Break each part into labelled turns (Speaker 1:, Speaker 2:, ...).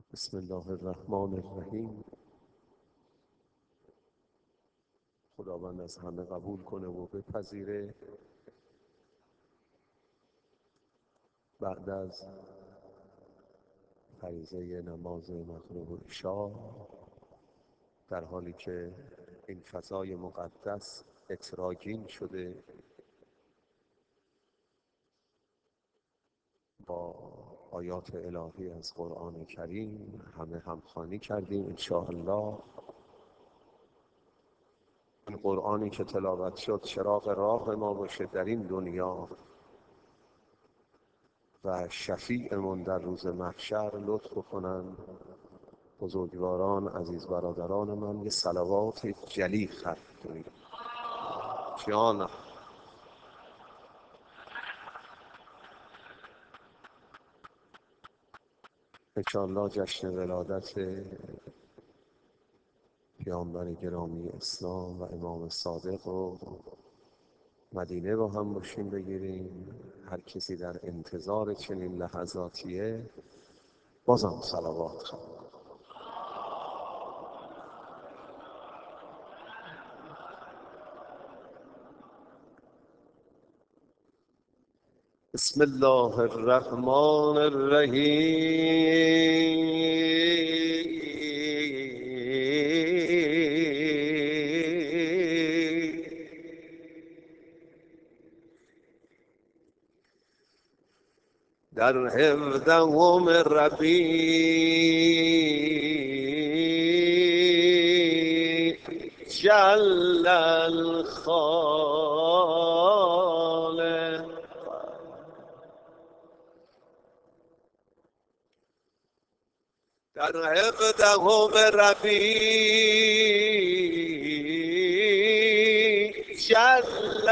Speaker 1: بسم الله الرحمن الرحیم. خداوند از همه قبول کنه و بپذیره. بعد از فریضه نماز مغرب و عشا، در حالی که این فضای مقدس اطراگین شده، با آیات الهی از قرآن کریم همه همخوانی کردیم انشاءالله. این قرآنی که تلاوت شد چراغ راه ما باشه در این دنیا و شفیعمون در روز محشر. لطف کنن بزرگواران، عزیز برادران من، یه صلوات جلی خرج کنید. جانم انشاءالله جشن ولادت پیامبر گرامی اسلام و امام صادق رو مدینه با هم باشیم بگیریم. هر کسی در انتظار چنین لحظاتیه بازم صلوات خواهد. بسم الله الرحمن الرحیم. در 17 ربیع جل الخالق، در 17 ربیع جل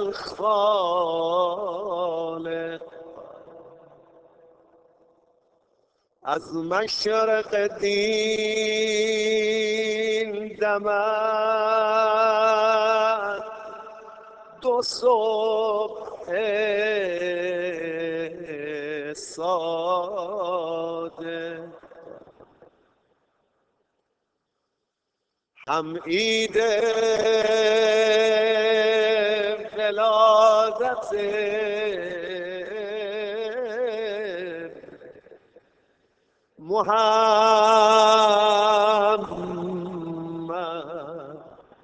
Speaker 1: الخالق، از مشرق دین دمد دو صبح صادق، هم عید ولادت محمد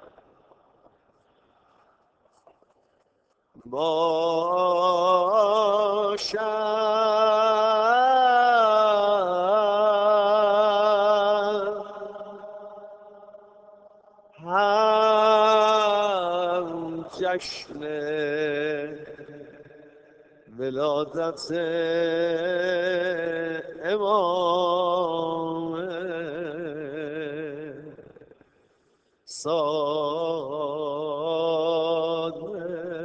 Speaker 1: باشد، هم جشن ولادت امام صادق.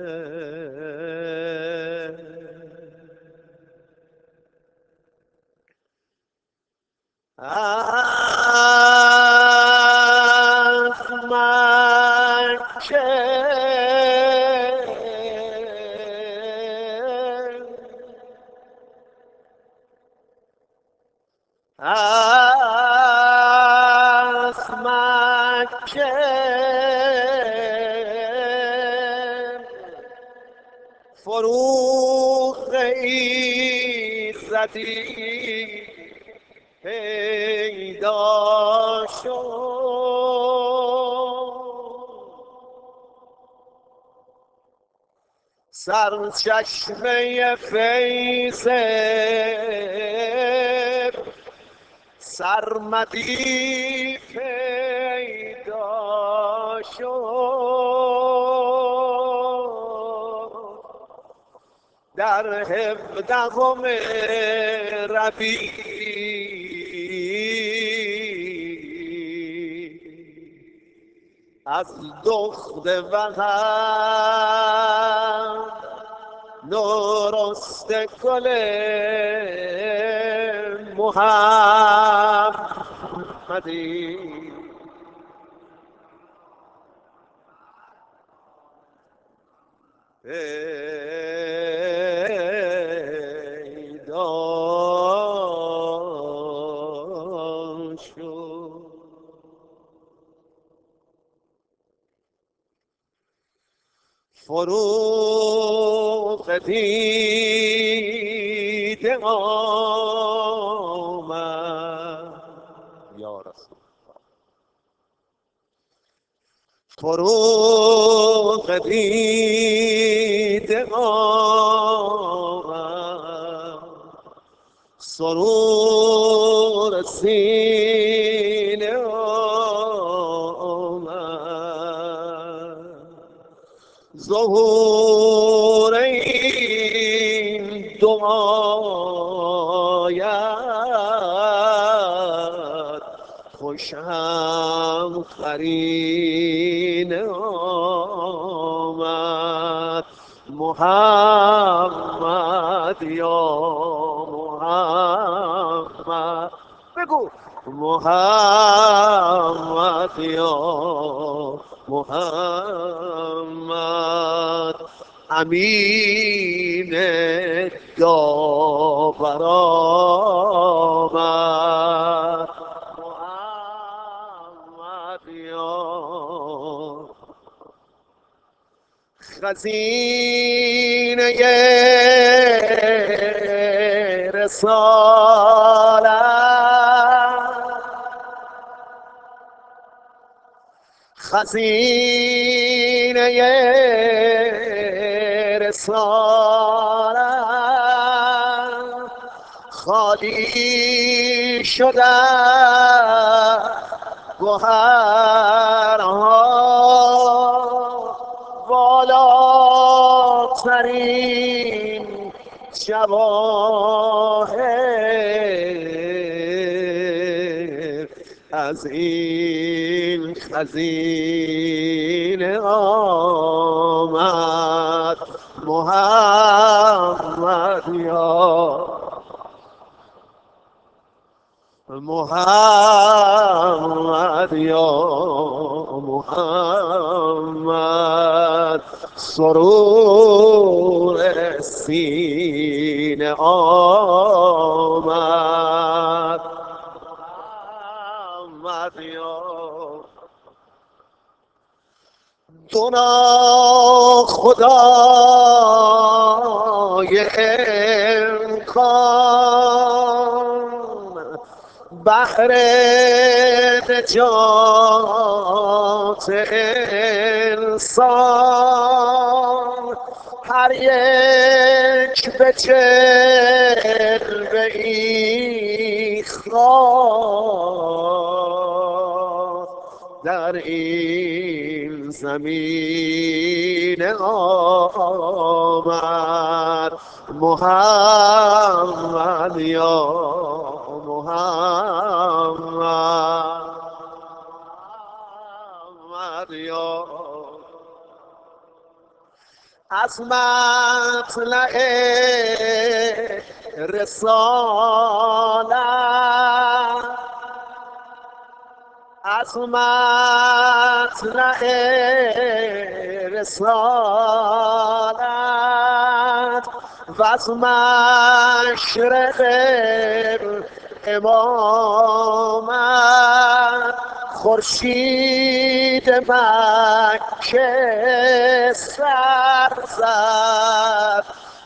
Speaker 1: از مکه از مکه فروغ ایزدی پیدا شد، سرچشمه فیض سرمدی پیدا شد، در 17 ربیع از دخت وهم نورست گل محمدی، پیدا فروغ دیده آمد یا رسول، فروغ دیده آمد، سرور سینه آمد، ظهور این دو آیت خوش هم قرین آمد. محمد یا محمد، بگو محمد یا محمد، امین داور آمد. محمد یا خزینه رسالت، خزینه رسالت، خالی شده گوهرها، والاترین جواهر از این خزینه آمد. محمد یا محمد یا محمد، سرور سینه آمد. محمد یا دو خدای امکان، بهر نجات انسان، هر یک به جلوه ای خواست، در این زمین آمد. محمد یا محمد، محمد یا از مطلع رسالت، از مطلع رسالت و از مشرق امامت، خورشید مکه سر زد،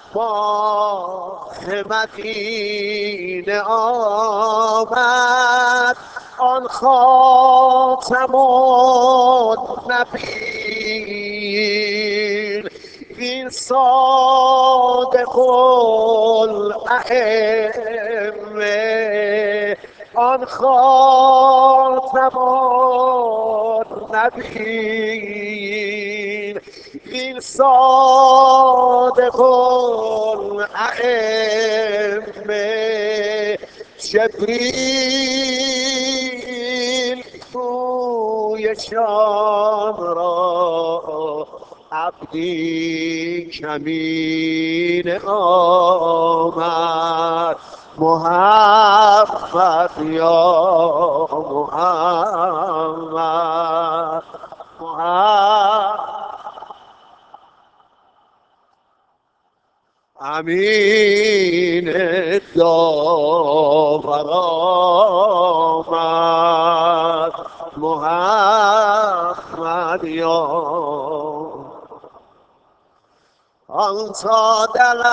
Speaker 1: ماه مدینه آمد. آن خاتم النبیین، این صادق الائمه، آن خاتم النبیین، این صادق الائمه، جبریل رویشان را عبدی کمین آمد. محمد یا محمد، محمد امین داور آمد. محمد یا تا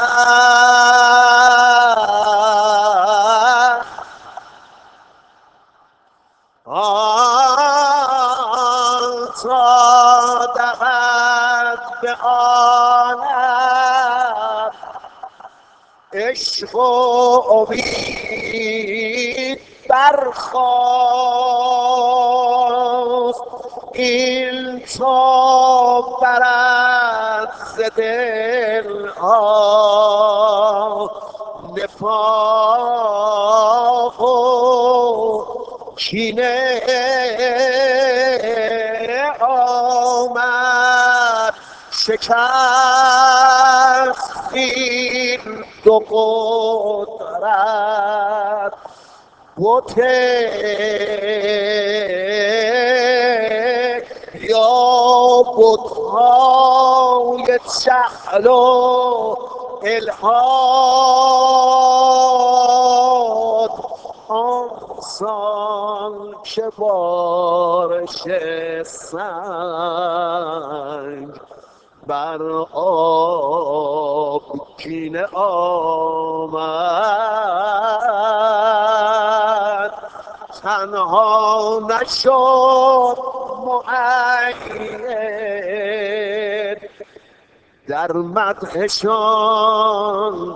Speaker 1: دلم تا دهد به آنم عشق و امید برخاست این تو برد ز دل نفاق و کینه آمد شکست این دو قدرت بوته یا بتهای جهل و الحاد آنسان که بارش سنگ بر آبگینه آمد تنها نشد مؤید در مدحشان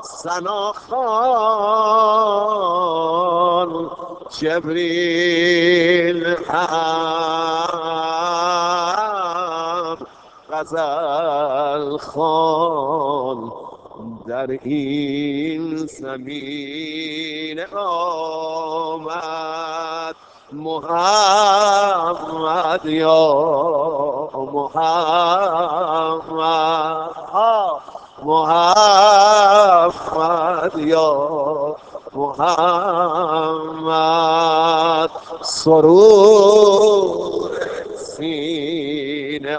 Speaker 1: ثناخوان جبریل هم غزل خوان در این زمین آمد محمد یا محمد محمد یا محمد سرور سینه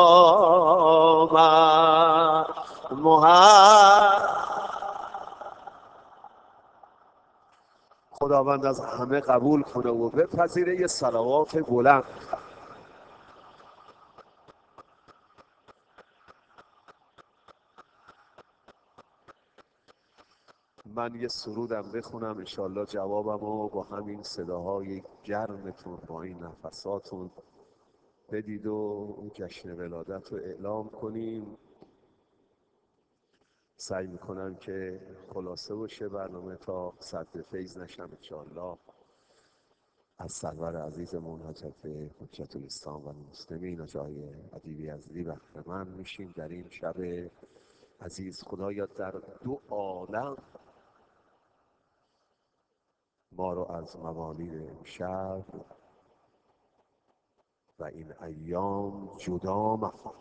Speaker 1: آمد محمد. خداوند از همه قبول کنه و بپذیره یه صلوات بلند. من یه سرودم بخونم انشالله جوابمو با همین صداهای گرمتون با این نفساتون بدید و اون جشن ولادت رو اعلام کنیم. سعی میکنم که خلاصه باشه برنامه تا صدر فیض نشم انشالله. از سرور عزیزمون حضرت حجت الاسلام و المسلمین و جای ادیبی عزیزی بهره مند میشیم در این شب عزیز. خدایا در دو عالم ما رو از موالید امشب و این ایام جدا مکن.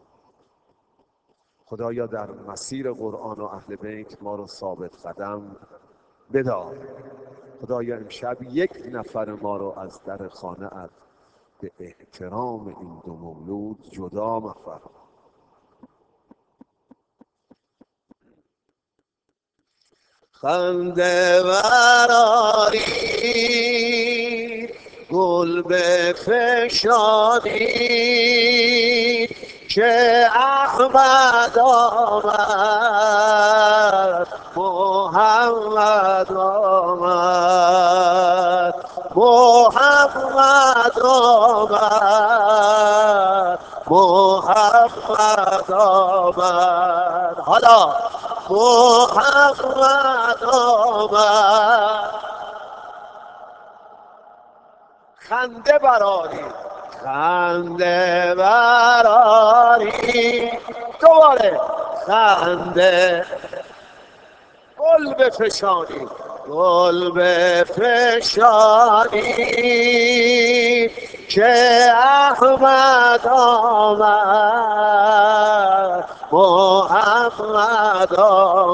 Speaker 1: خدایا در مسیر قرآن و اهل بیت ما رو ثابت قدم بدار. خدایا امشب یک نفر ما رو از در خانه‌ات به احترام این دو مولود جدا مفرما. خنده برآرید گل بفشانید که احمد آمد محمد آمد محمد آمد محمد آمد حالا محمد آمد. خنده برآرید خنده برآرید دوباره خنده گل بفشانید گل بفشانید که احمد آمد محمد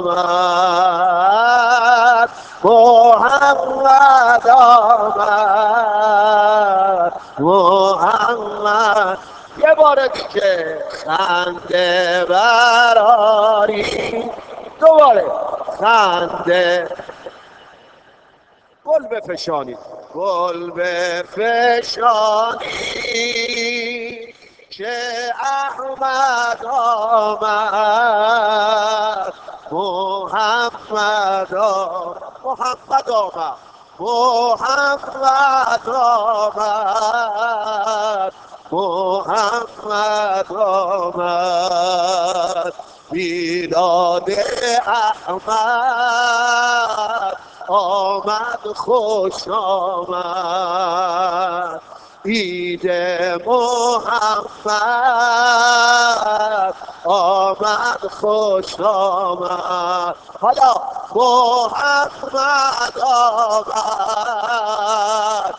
Speaker 1: آمد محمد آمد محمد. یه بار دیگه خنده برآرید دوباره خنده گل بفشانید گل بفشانید که احمد آمد، محمد آمد، محمد آمد، محمد آمد، محمد آمد، میلاد احمد آمد، خوش آمد، عید محمد آمد، خوش آمد. حالا محمد آمد،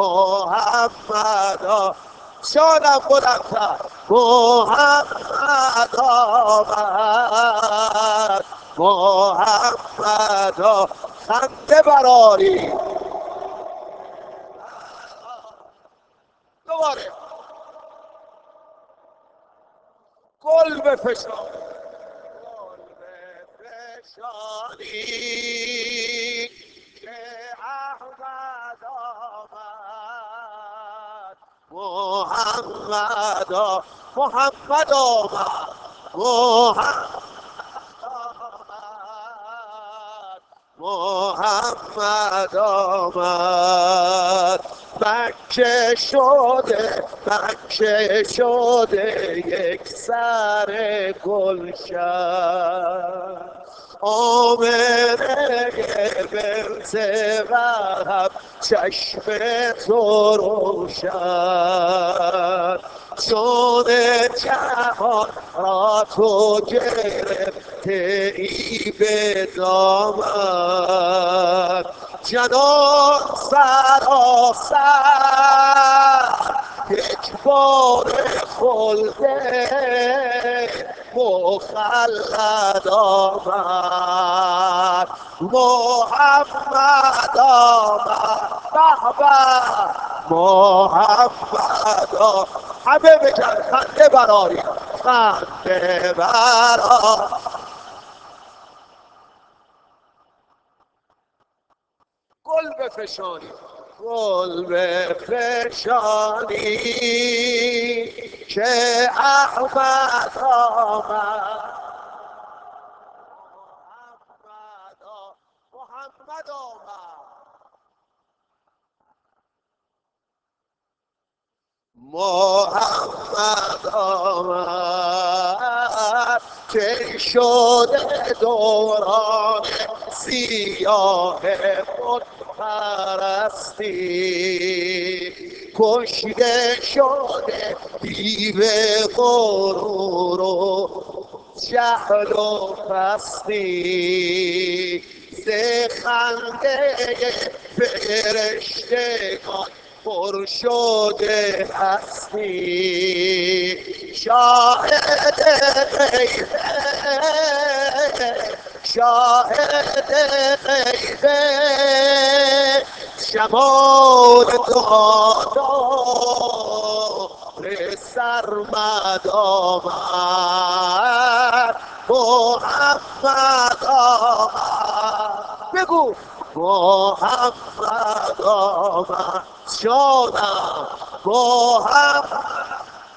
Speaker 1: محمد آمد، شانم بلندتر، محمد آمد، محمد آمد، خنده براری دوباره، گل بفشان، گل بفشانی که احمد آمد، محمد آمد، محمد آمد، محمد آمد، محمد آمد، مکه شده، مکه شده یک سر گلشن، آمنه بنت وهب چشم تو روشن، جان جهان را تو گرفته ای به دامن، جنان سراسر یک بار خلده مخلد آمد، محمد آمد، به محمد آمد، همه بگن خنده براری، خنده براری، گل بفشانی، گل بفشانی که احمد آمد، محمد آمد، محمد آمد که شده دوران سیاه خود پرستی، کشته شده دیو غرور و جهل و پستی، ز خنده فرشتگان پر شده هستی، شاهد غیبه، شاهد غیبه، جمال دادار سرمد آمد، محمد آمد، بگو محمد آمد، جانم محمد،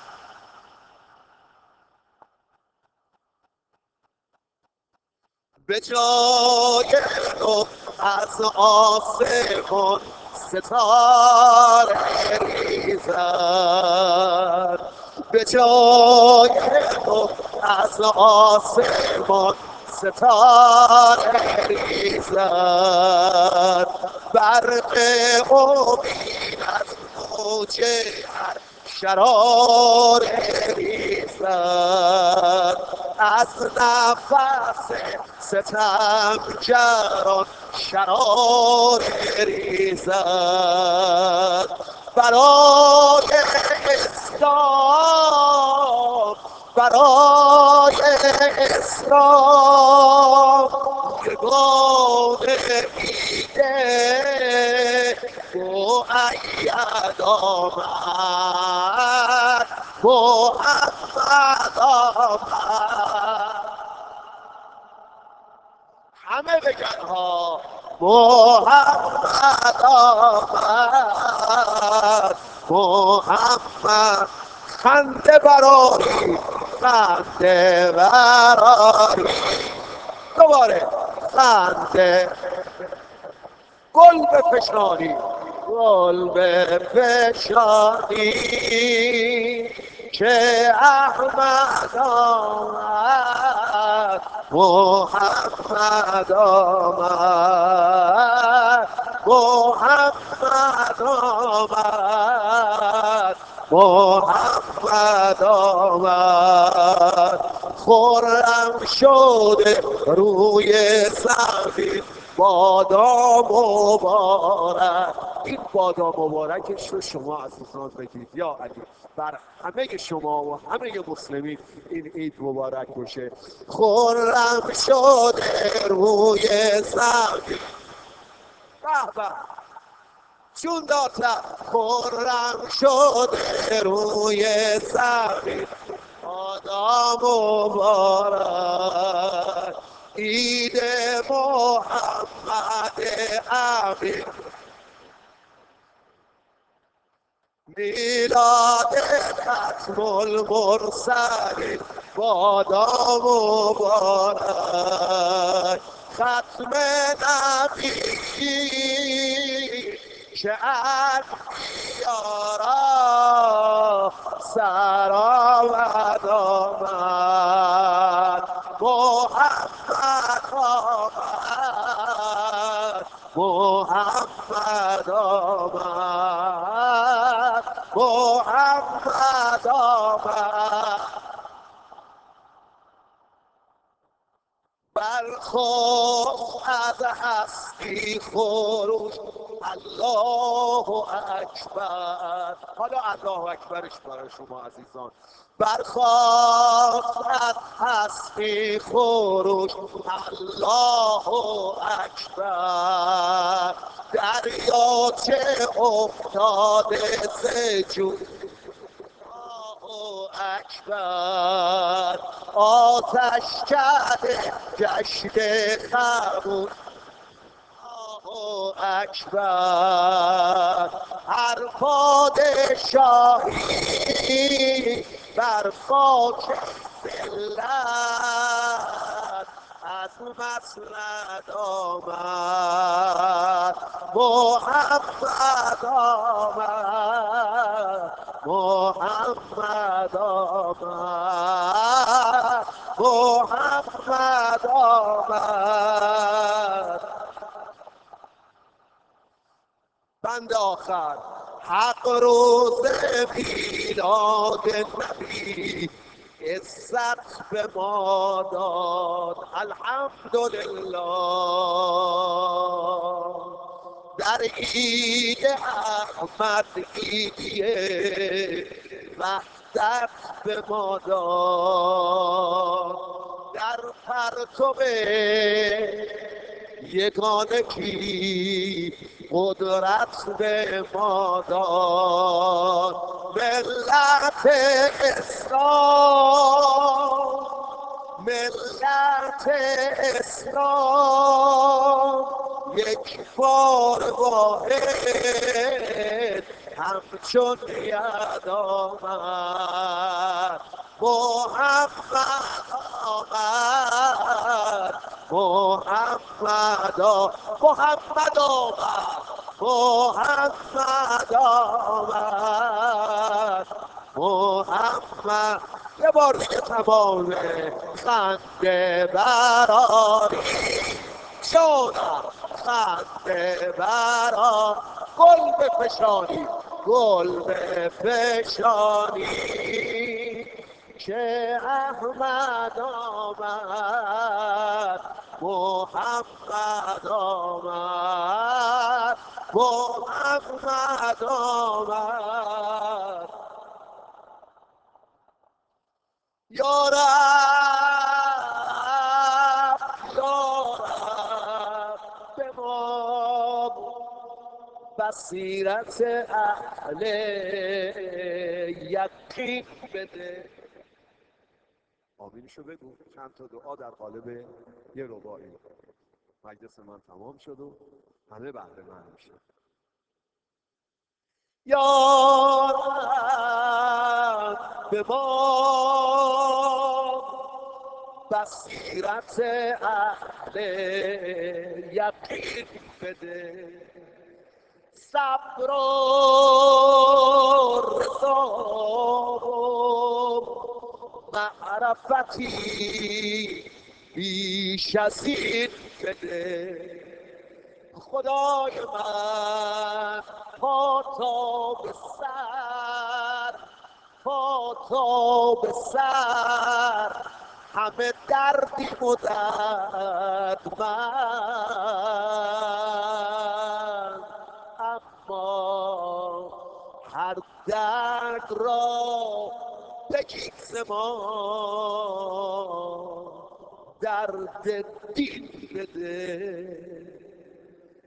Speaker 1: به جای تو از آسمان ستاره ریزد، به جای تو از آسمان ستاره ریزد، برق امید از موج هر شرار ریزد، از نفس ستمگران شرار ریزد، برای اسلام، برای اسلام یگان میده مؤید آمد، محمد آمد، همه بگن ها، محمد آمد، محمد، خنده براری خنده براری دوباره خنده گل بفشانی گل بفشانی که احمد آمد محمد آمد محمد آمد محمد آمد خرم شده روی زمین بادام مبارک. این بادام مبارکش رو شما عزیزان بگید یا علی بر همه شما و همه مسلمین این عید مبارک باشه. خرم شده روی زمین به به چون داتم خرم شده روی زمین بادام مبارک عید محمد امین میلاد ختم المرسلین بادام مبارک ختم نبی که انبیارا سرآمد آمد محمد آمد محمد آمد محمد آمد برخاست از هستی خروش الله اکبر. حالا الله اکبرش برای شما عزیزان. برخاست از هستی خروش الله اکبر دریاچه افتاده ز جوش اکبر آتش کرده گشت خموش اکبر هر پادشاهی بر خاک ملت از مسند آمد محمد آمد محمد آمد محمد آمد. بند آخر حق روز میلاد نبی عزت به ما داد الحمدلله. در عید احمد عیدیه وحدت به ما داد در پرتو یگانگی قدرت به ما داد ملت اسلام ملت اسلام یک بار واحد همچون ید آمد محمد آمد محمد محمد آمد محمد آمد محمد. یه بار دیگه تمامه خنده براری شدم خنده برا گل بفشانی گل بفشانی که احمد آمد محمد آمد محمد آمد. یا رب یا رب به ما بصیرت اهل یقین بده. آمینشو بگو. چند تا دعا در قالب یه رباعی. مجلس من تمام شد و همه بهره مند میشن. یا رب به ما بصیرت اهل یقین بده، صبر و رضا و معرفتی بیش از این بده. خدای من پا تا به سر، پا تا به سر همه دردیم و دردمند، اما هر درد را بگیر ز ما درد دین بده.